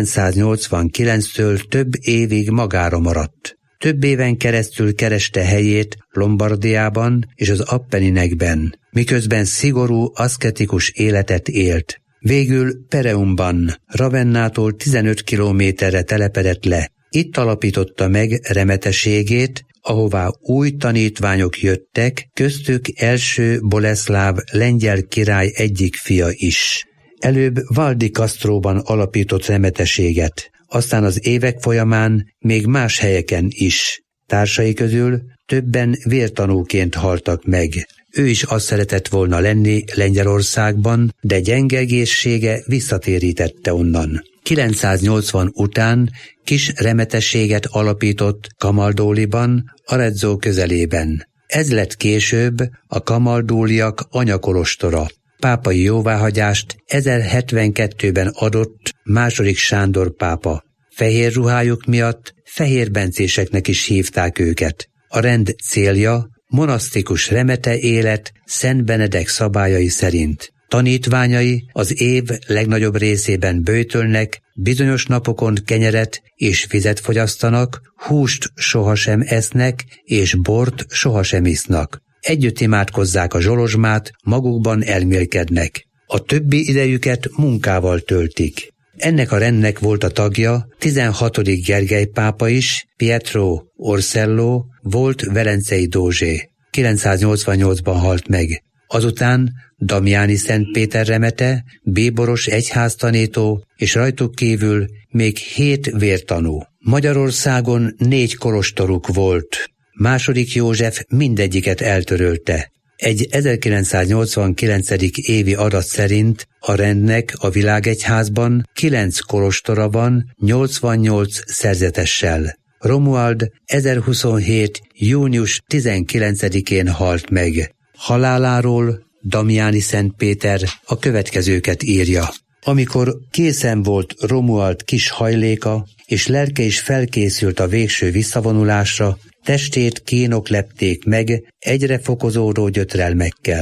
kilencszáznyolcvankilenctől több évig magára maradt. Több éven keresztül kereste helyét Lombardiában és az Appenninekben, miközben szigorú, aszketikus életet élt. Végül Pereumban, Ravennától tizenöt kilométerre telepedett le. Itt alapította meg remeteségét, ahová új tanítványok jöttek, köztük első Boleszláv lengyel király egyik fia is. Előbb Val di Castróban alapított remeteséget, aztán az évek folyamán még más helyeken is. Társai közül többen vértanúként haltak meg. Ő is azt szeretett volna lenni Lengyelországban, de gyenge egészsége visszatérítette onnan. kilencszáznyolcvan után kis remetességet alapított Camaldoliban, Arezzo közelében. Ez lett később a kamaldóliak anyakolostora. Pápai jóváhagyást ezerhetvenkettőben adott második Sándor pápa. Fehér ruhájuk miatt fehérbencéseknek is hívták őket. A rend célja monasztikus remete élet Szent Benedek szabályai szerint. Tanítványai az év legnagyobb részében böjtölnek, bizonyos napokon kenyeret és vizet fogyasztanak, húst sohasem esznek, és bort sohasem isznak. Együtt imádkozzák a zsolozsmát, magukban elmélkednek. A többi idejüket munkával töltik. Ennek a rendnek volt a tagja tizenhatodik Gergely pápa is, Pietro Orsello volt velencei dózsé. kilencszáznyolcvannyolcban halt meg. Azután Damiani Szent Péter remete, bíboros egyháztanító, és rajtuk kívül még hét vértanú. Magyarországon négy kolostoruk volt. Második József mindegyiket eltörölte. Egy ezerkilencszáznyolcvankilencedik évi adat szerint a rendnek a világegyházban kilenc kolostora van, nyolcvannyolc szerzetessel. Romuald ezerhuszonhét. június tizenkilencedikén halt meg. Haláláról Damiani Szent Péter a következőket írja. Amikor készen volt Romuald kis hajléka, és lelke is felkészült a végső visszavonulásra, testét kínok lepték meg egyre fokozódó gyötrelmekkel.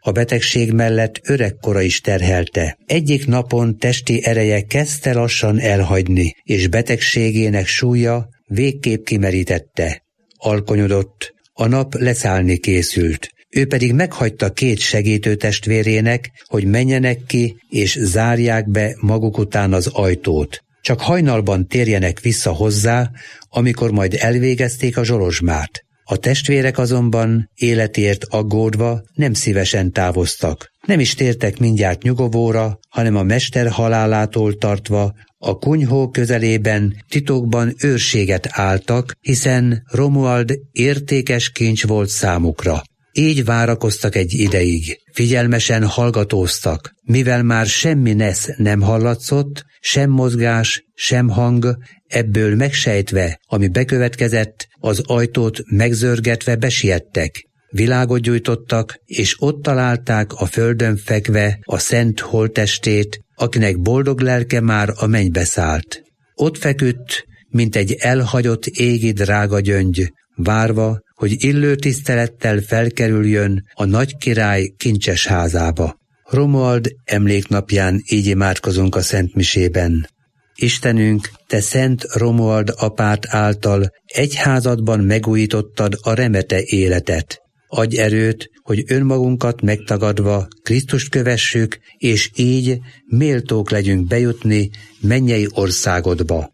A betegség mellett öregkora is terhelte. Egyik napon testi ereje kezdte lassan elhagyni, és betegségének súlya végképp kimerítette. Alkonyodott, a nap leszállni készült. Ő pedig meghagyta két segítő testvérének, hogy menjenek ki és zárják be maguk után az ajtót. Csak hajnalban térjenek vissza hozzá, amikor majd elvégezték a zsolozsmát. A testvérek azonban életért aggódva nem szívesen távoztak. Nem is tértek mindjárt nyugovóra, hanem a mester halálától tartva a kunyhó közelében titokban őrséget álltak, hiszen Romuald értékes kincs volt számukra. Így várakoztak egy ideig, figyelmesen hallgatóztak, mivel már semmi nesz nem hallatszott, sem mozgás, sem hang, ebből megsejtve, ami bekövetkezett, az ajtót megzörgetve besiettek. Világot gyújtottak, és ott találták a földön fekve a szent holttestét, akinek boldog lelke már a mennybe szállt. Ott feküdt, mint egy elhagyott égi drága gyöngy, várva, hogy illő tisztelettel felkerüljön a nagy király kincses házába. Romuald emléknapján így imádkozunk a szentmisében. Istenünk, te szent Romuald apát által egyházadban megújítottad a remete életet. Adj erőt, hogy önmagunkat megtagadva Krisztust kövessük, és így méltók legyünk bejutni mennyei országodba.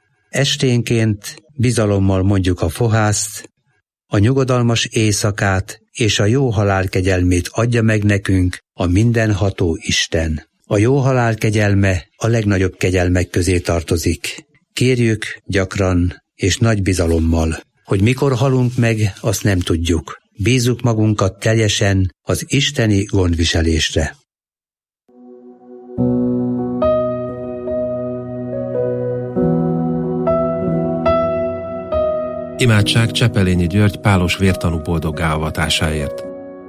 Esténként bizalommal mondjuk a fohászt, a nyugodalmas éjszakát és a jó halál kegyelmét adja meg nekünk a mindenható Isten. A jó halál kegyelme a legnagyobb kegyelmek közé tartozik. Kérjük gyakran és nagy bizalommal, hogy mikor halunk meg, azt nem tudjuk. Bízzuk magunkat teljesen az isteni gondviselésre. Imádság Csepelényi György pálos vértanú boldoggá avatásáért.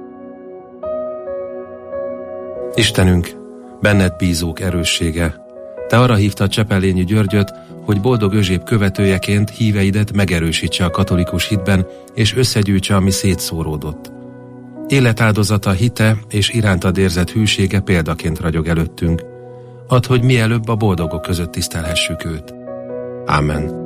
Istenünk, benned bízók erőssége, te arra hívtad Csepelényi Györgyöt, hogy boldog Özséb követőjeként híveidet megerősítse a katolikus hitben, és összegyűjtse, ami szétszóródott. Életáldozata, hite és irántad érzett hűsége példaként ragyog előttünk. Add, hogy mielőbb a boldogok között tisztelhessük őt. Ámen.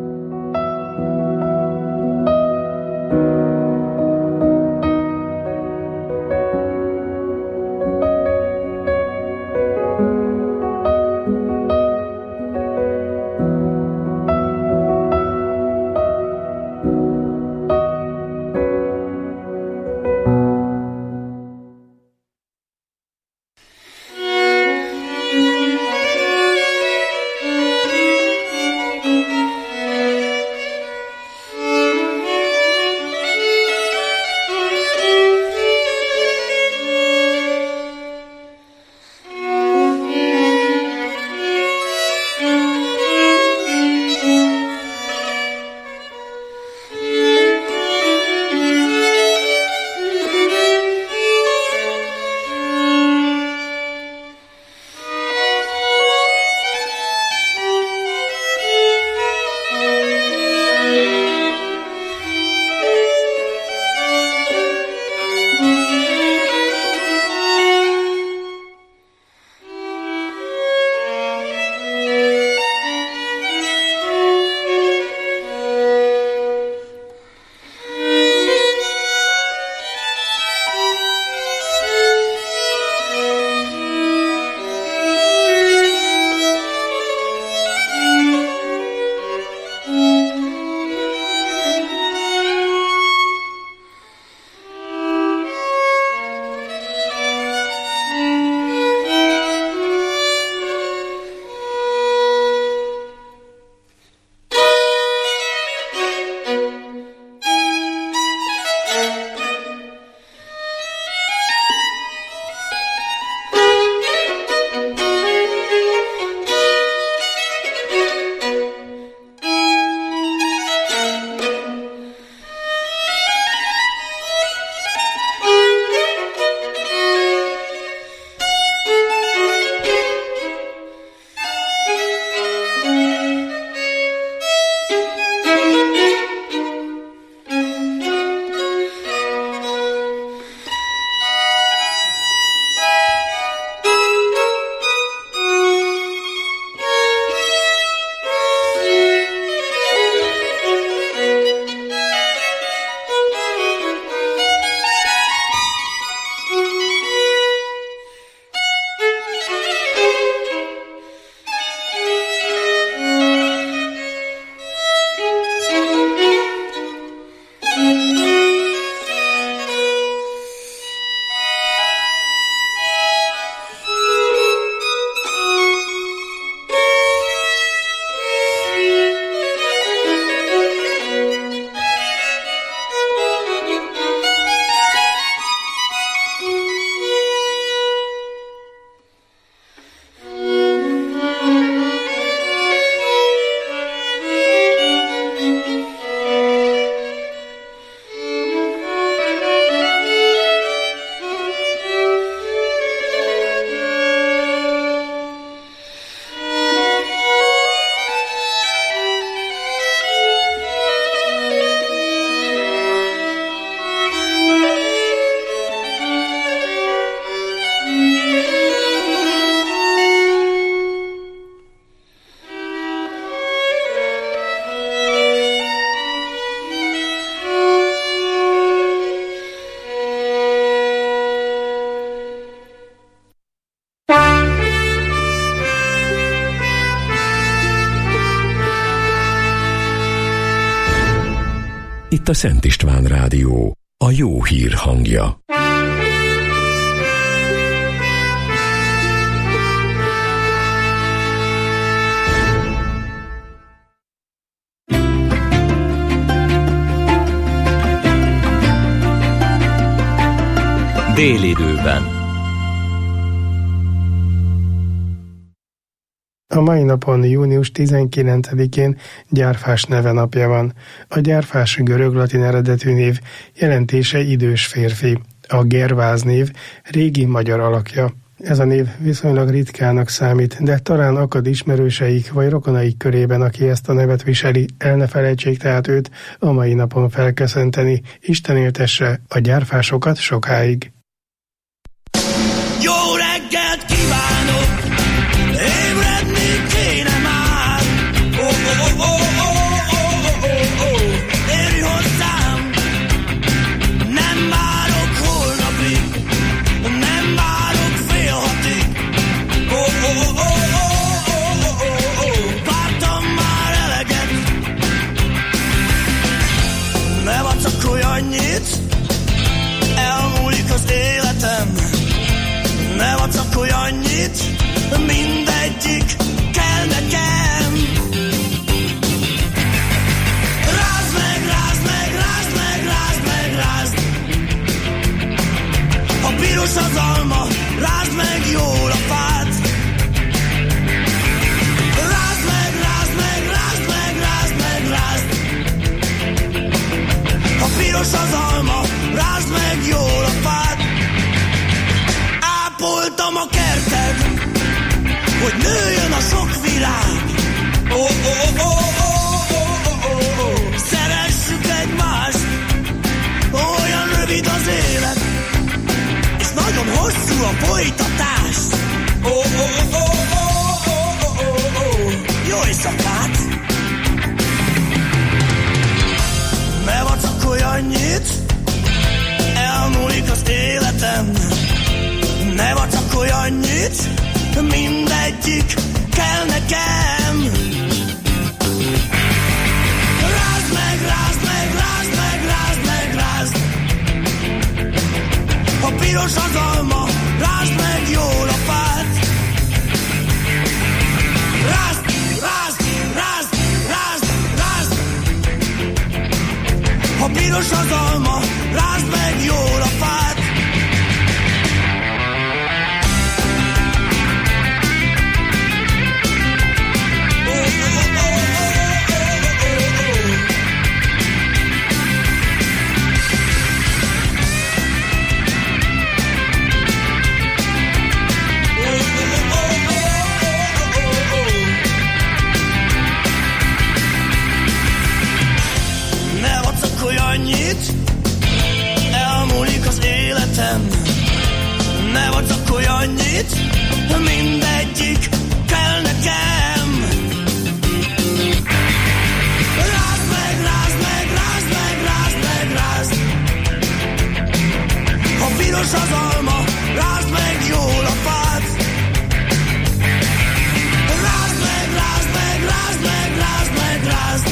itt a Szent István Rádió, a jó hír hangja. Délidőben. A mai napon, június tizenkilencedikén Gyárfás neve napja van. A Gyárfás görög-latin eredetű név jelentése idős férfi. A Gerváz név régi magyar alakja. Ez a név viszonylag ritkának számít, de talán akad ismerőseik vagy rokonaik körében, aki ezt a nevet viseli. El ne felejtsék tehát őt a mai napon felköszönteni. Isten éltesse a gyárfásokat sokáig. Jó reggelt kívánok! Ébredni kéne már! Oh, oh, oh, oh, oh, oh, oh, oh. Érj hozzám! Nem várok holnapig, nem várok fél hatig. Oh, oh, oh, oh, oh, oh, oh, oh. Vártam már eleget. Ne vacakolj annyit, elmúlik az életem. Ne vacakolj annyit, mindegyik kell nekem. Rázd meg, rázd meg, rázd meg, rázd meg, rázd. Ha piros az alma, rázd meg jól a fát. Rázd meg, rázd meg, rázd meg, rázd meg, rázd. Ha piros az alma, rázd meg jól a fát. Ápoltam a kerted, hogy nőjön a sok virág. Oh, oh, oh, oh, oh, oh, oh, oh. Szeressük egymást, olyan rövid az élet, és nagyon hosszú a folytatás. Oh, oh, oh, oh, oh, oh, oh, oh. Jó éjszakát! Ne vacakolj annyit, elmúlik az életem. Ne vacakolj annyit, mindegyik kell nekem. Rázd meg, rázd meg, rázd meg, rázd meg, rázd. Ha piros az alma, rázd meg jól a fát. Rázd, rázd, rázd, rázd, rázd. Ha piros az alma, rázd meg jól a fát. Annyit, elmúlik az életem. Ne vacakolj annyit, mindegyik kell nekem. Rázd meg, rázd meg, rázd meg, rázd meg, rázd. Ha piros az alma, rázd meg jól a fát. Rázd meg, rázd meg, rázd meg, rázd meg, rázd.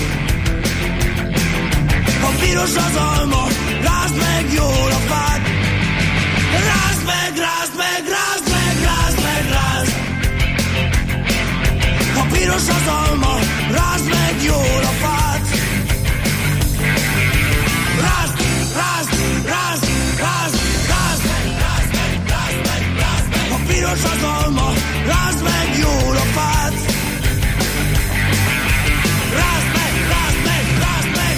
Ha piros az alma, rázd meg jól a fát. Rázd meg, rázd meg, rázd meg, rázd meg, rázd. Ha piros az alma, rázd meg jól a fát. Rázd, rázd, rázd, rázd, rázd meg, rázd meg, rázd meg, rázd meg. Ha piros az alma, rázd meg jól a fát. Rázd meg, rázd meg, rázd meg.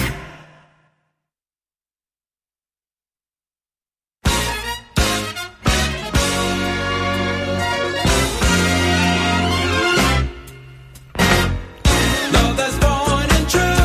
Love that's born in truth.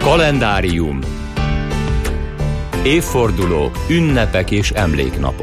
Kalendárium. Évfordulók, ünnepek és emléknapok.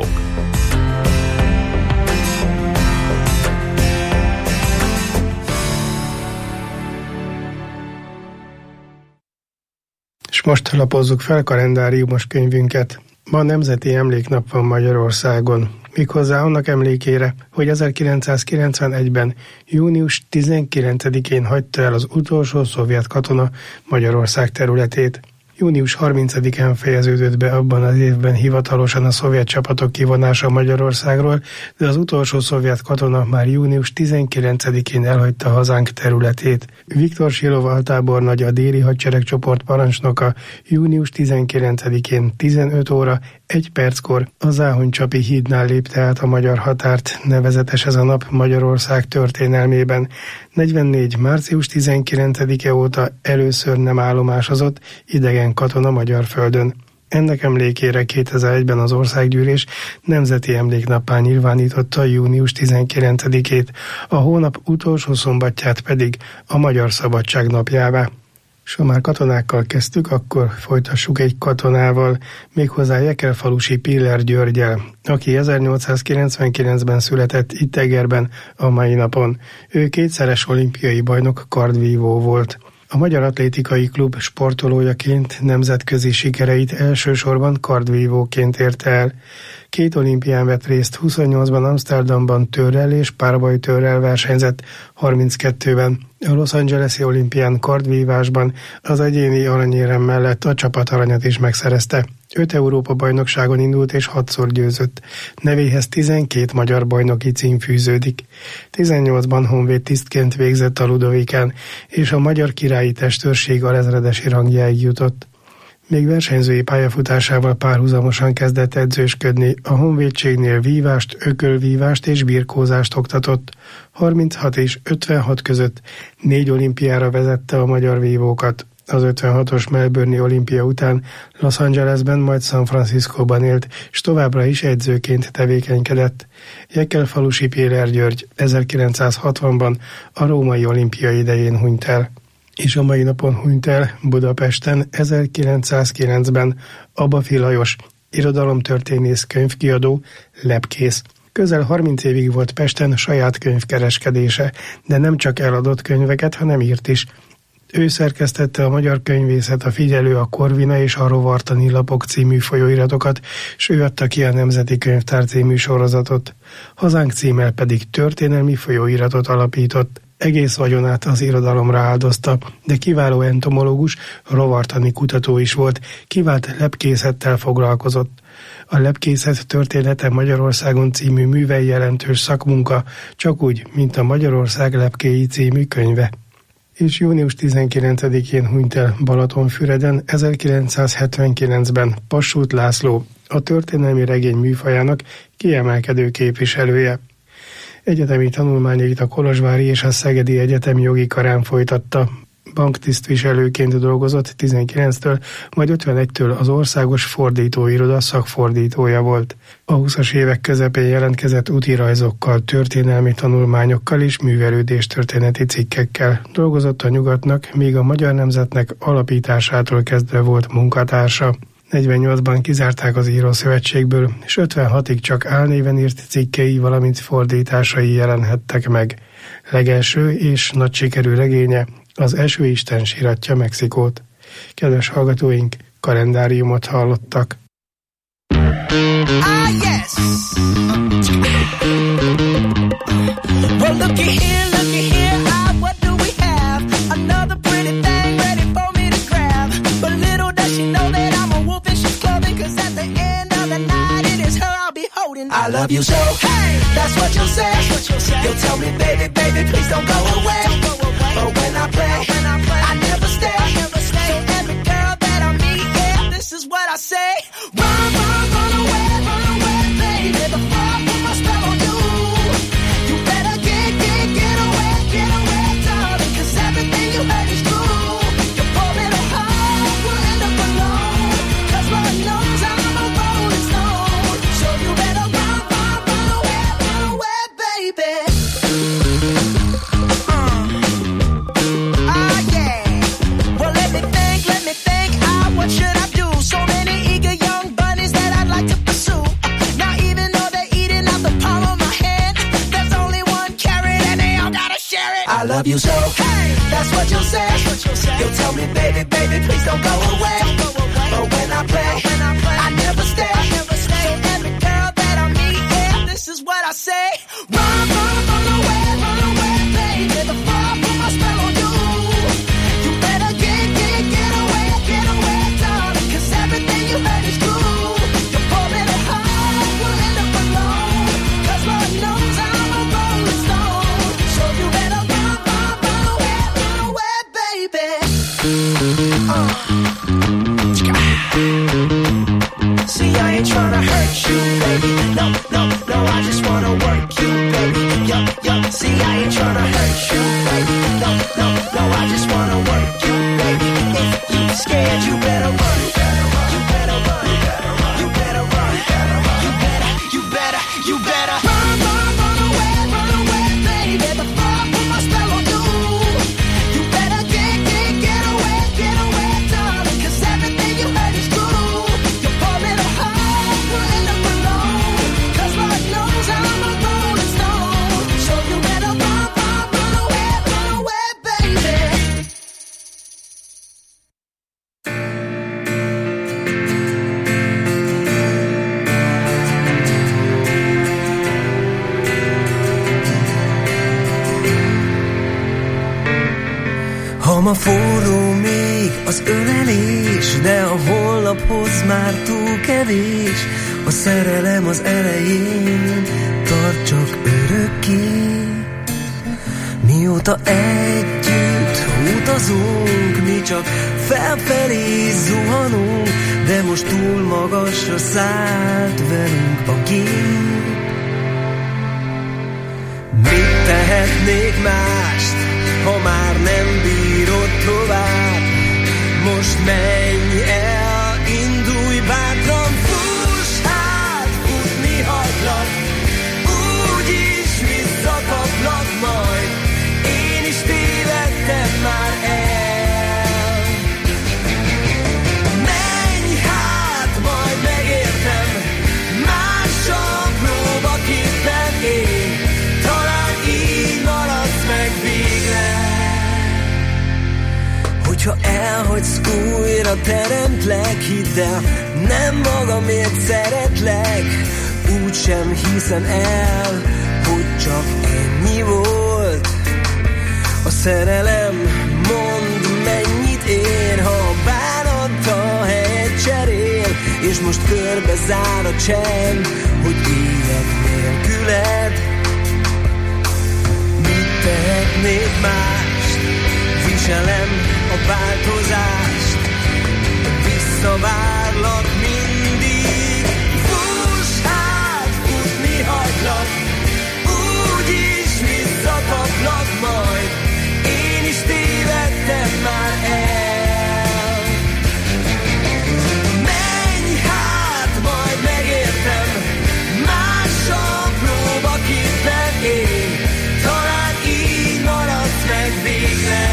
És most lapozzuk fel kalendáriumos könyvünket. Ma nemzeti emléknap van Magyarországon. Méghozzá annak emlékére, hogy ezerkilencszázkilencvenegyben június tizenkilencedikén hagyta el az utolsó szovjet katona Magyarország területét. június harmincadikán fejeződött be abban az évben hivatalosan a szovjet csapatok kivonása Magyarországról, de az utolsó szovjet katona már június tizenkilencedikén elhagyta hazánk területét. Viktor Silov altábornagy, a déli hadseregcsoport parancsnoka június tizenkilencedikén tizenöt óra egy perckor a Záhony-csapi hídnál lépte át a magyar határt, nevezetes ez a nap Magyarország történelmében. negyvennégy. március tizenkilencedike óta először nem állomásozott idegen katona magyar földön. Ennek emlékére kétezer-egyben az Országgyűlés nemzeti emléknappá nyilvánította június tizenkilencedikét, a hónap utolsó szombatját pedig a Magyar Szabadság napjává. És ha már katonákkal kezdtük, akkor folytassuk egy katonával, méghozzá Jekelfalusi Piller Györgyel, aki ezernyolcszázkilencvenkilencben született itt Egerben a mai napon. Ő kétszeres olimpiai bajnok kardvívó volt. A Magyar Atlétikai Klub sportolójaként nemzetközi sikereit elsősorban kardvívóként érte el. Két olimpián vett részt, huszonnyolcban Amsterdamban törrel és párbajtörrel versenyzett, harminckettőben a Los Angeles-i olimpián kardvívásban az egyéni aranyérem mellett a csapataranyat is megszerezte. Öt Európa bajnokságon indult és hatszor győzött. Nevéhez tizenkét magyar bajnoki cím fűződik. tizennyolcban honvéd tisztként végzett a Ludovikán, és a magyar királyi testőrség alezredesi rangjáig jutott. Még versenyzői pályafutásával párhuzamosan kezdett edzősködni, a honvédségnél vívást, ökölvívást és birkózást oktatott. harminchat és ötvenhat között négy olimpiára vezette a magyar vívókat. Az ötvenhatos Melbourne-i olimpia után Los Angelesben, majd San Franciscóban élt, és továbbra is edzőként tevékenykedett. Jekelfalusi Piller György ezerkilencszázhatvanban a római olimpia idején hunyt el. És a mai napon hunyt el Budapesten ezerkilencszázkilencben Abafi Lajos, irodalomtörténész, könyvkiadó, lepkész. Közel harminc évig volt Pesten saját könyvkereskedése, de nem csak eladott könyveket, hanem írt is. Ő szerkesztette a Magyar Könyvészet, a Figyelő, a Korvina és a Rovartani lapok című folyóiratokat, s ő adta ki a Nemzeti Könyvtár című sorozatot. Hazánk címmel pedig történelmi folyóiratot alapított. Egész vagyonát az irodalomra áldozta, de kiváló entomológus, rovartani kutató is volt, kivált lepkészettel foglalkozott. A Lepkészet története Magyarországon című művei jelentős szakmunka, csak úgy, mint a Magyarország lepkéi című könyve. És június tizenkilencedikén hunyt el Balatonfüreden ezerkilencszázhetvenkilencben Passút László, a történelmi regény műfajának kiemelkedő képviselője. Egyetemi tanulmányait a Kolozsvári és a Szegedi Egyetemi Jogi Karán folytatta. Banktisztviselőként dolgozott tizenkilenctől, majd ötvenegytől az Országos Fordítóiroda szakfordítója volt. A húszas évek közepén jelentkezett útirajzokkal, történelmi tanulmányokkal és művelődéstörténeti cikkekkel. Dolgozott a Nyugatnak, míg a Magyar Nemzetnek alapításától kezdve volt munkatársa. negyvennyolcban kizárták az Írószövetségből, és ötvenhatig csak álnéven írt cikkei, valamint fordításai jelenhettek meg. Legelső és nagy sikerű regénye az Esőisten síratja Mexikót. Kedves hallgatóink, kalendáriumot hallottak. Ah, yes. Well, looky here, looky here, ah, what do we have? Another pretty thing ready for me to grab. But little does she know that I'm a wolf in sheep's clothing, 'cause at the end of the night it is her I'll be holding. I love you so, hey, that's what you'll say. You'll tell me, baby, baby, please don't go away. But when I play, I never stay. So every girl that I meet, yeah, this is what I say. Run, run, run away, run away, baby, before I put my spell on you. You better get, get, get away, get away, darling, 'cause everything you heard is true. Your poor little heart will end up alone, 'cause Lord knows I'm a rolling stone. So you better run, run, run away, run away, baby. Uh. love you so. Hey, that's what you'll say. You'll tell me, baby, baby, please don't go away. But when I play, I never stay. So every girl that I meet, yeah, this is what I say. Run, run, run away, run away, baby. The fire put my spell on you. You better get, get, get away, get away, darling. Cause everything you heard is true. You're pouring it hard, we'll end up alone. Cause Lord knows I'm a rolling stone. So you better run, run, run away, run away, baby. Uh. See, I ain't tryna hurt you, baby. No, no, no, I just wanna work you, baby. Yup, yup. See, I ain't tryna hurt you, baby. No, no, no, I just wanna work you, baby. If you scared, you better run. You better run. You better run. You better, you better, you better run, run, run away, run away, baby. The fire put my spell on you. You better get, get, get away, get away, darling. Cause everything you heard is true. Ma forró még az ölelés, de a holnaphoz már túl kevés. A szerelem az elején tart csak örökké. Mióta együtt utazunk, mi csak felfelé zuhanunk, de most túl magasra szállt velünk a gép. Mit tehetnék mást, ha már nem bírod tovább? Most menj el, indulj bátran, fuss hát, futni hagylak, úgyis visszakaplak majd, én is tévedtem már el. Menj hát, majd megértem, mással próbaképpen én, talán így maradsz meg végre. Hogyha elhagysz, újra teremtlek, hidd el, nem magamért szeretlek. Úgysem hiszem el, hogy csak ennyi volt. A szerelem, mondd, mennyit ér, ha a bánattal helyet cserél. És most körbe zár a csend, hogy éljek nélküled. Mit tehetnék mást? Viselem a változást, visszavárlak mindig. Fuss hát, futni hagylak, úgyis visszakaplak majd, én is tévedtem már el. Menj hát, majd megértem, mással próbaképpen én, talán így maradsz meg végleg.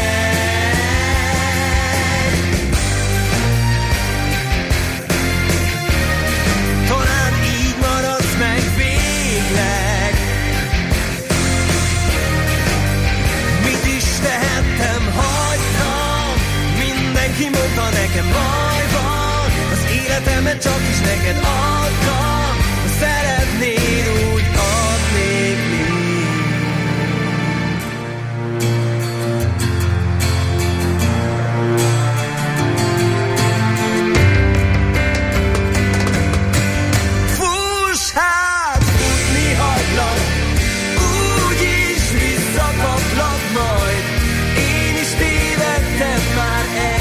Ki mondta nekem, baj van, az életemet csak is neked adtam. Ha szeretnéd, úgy adnék mind. Fuss hát, futni hagylak, úgyis visszakaplak majd, én is tévedtem már el.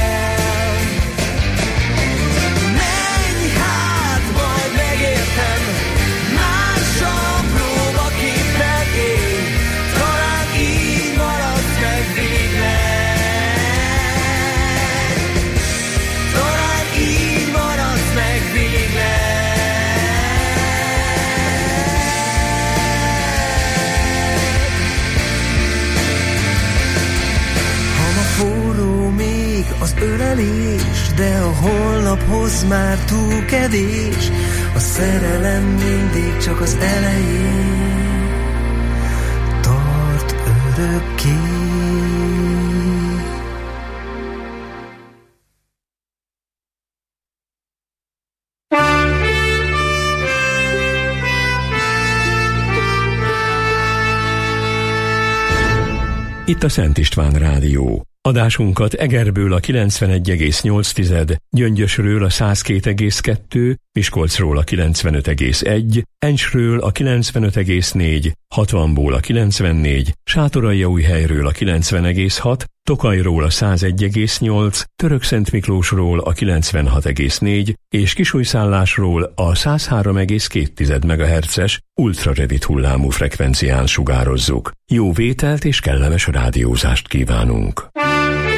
Az ölelés, de a holnaphoz már túl kevés. A szerelem mindig csak az elején tart örökké. mindörökké. Itt a Szent István Rádió. Adásunkat Egerből a kilencvenegy egész nyolc, Gyöngyösről a száz két egész kettő, Miskolcról a kilencvenöt egész egy, Encsről a kilencvenöt egész négy, hatvanból a kilencvennégy, Sátoraljaújhelyről a kilencven egész hat, Tokajról a száz egy egész nyolc, Törökszentmiklósról a kilencvenhat egész négy és Kisújszállásról a száz három egész két megahertzes ultrarövid hullámú frekvencián sugározzuk. Jó vételt és kellemes rádiózást kívánunk!